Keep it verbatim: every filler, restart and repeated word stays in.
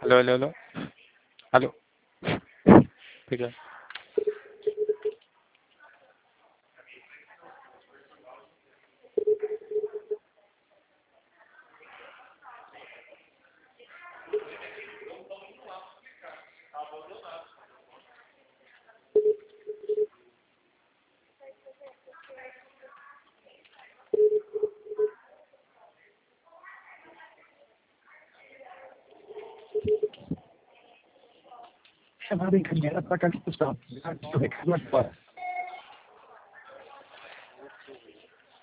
Hello hello hello hello ठीक है Having come here, but I can stop.